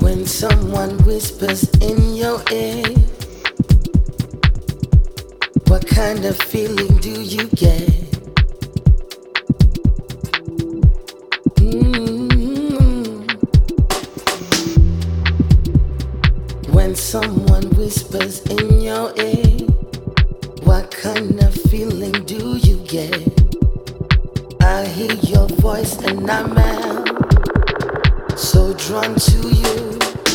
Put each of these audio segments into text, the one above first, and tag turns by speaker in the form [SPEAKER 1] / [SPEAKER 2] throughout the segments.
[SPEAKER 1] When someone whispers in your ear, what kind of feeling do you get? Mm. When someone whispers in your ear, what kind of feeling do you get? I hear your voice and I'm so drawn to you.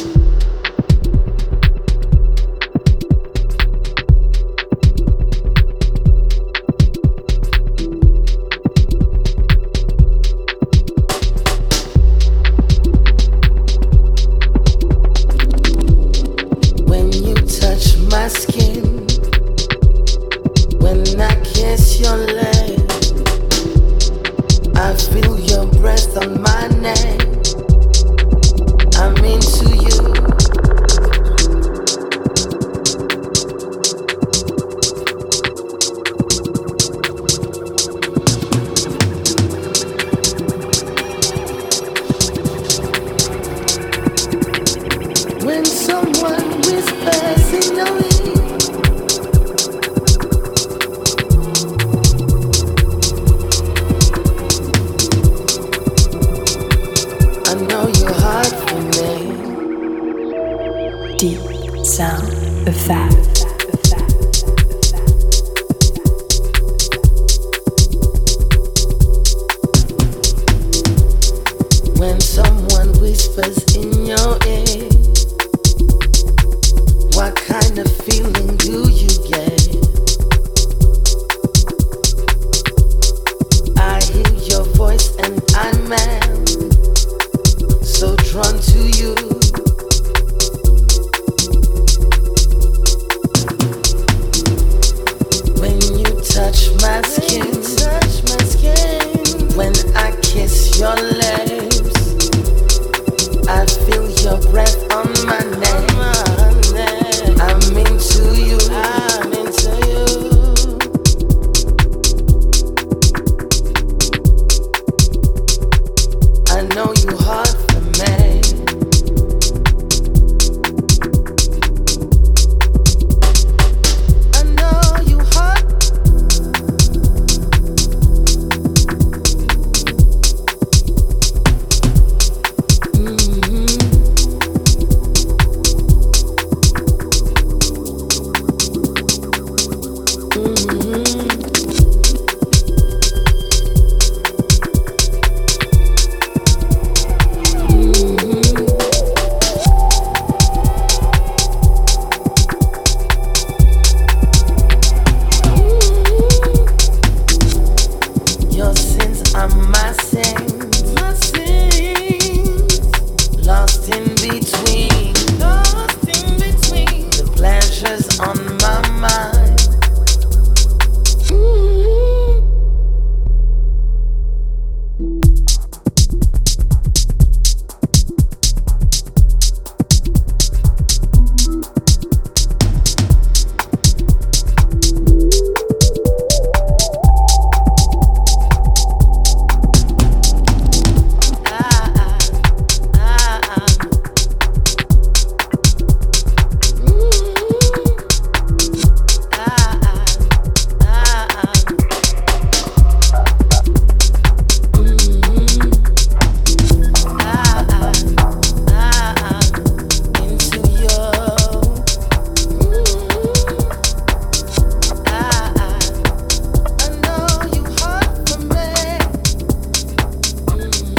[SPEAKER 1] When you touch my skin, when I kiss your lips, I feel your breath on my neck. I'm into you. When someone whispers in your ear, I know you're hard for me.
[SPEAKER 2] Deep sound effect.
[SPEAKER 1] When someone whispers in your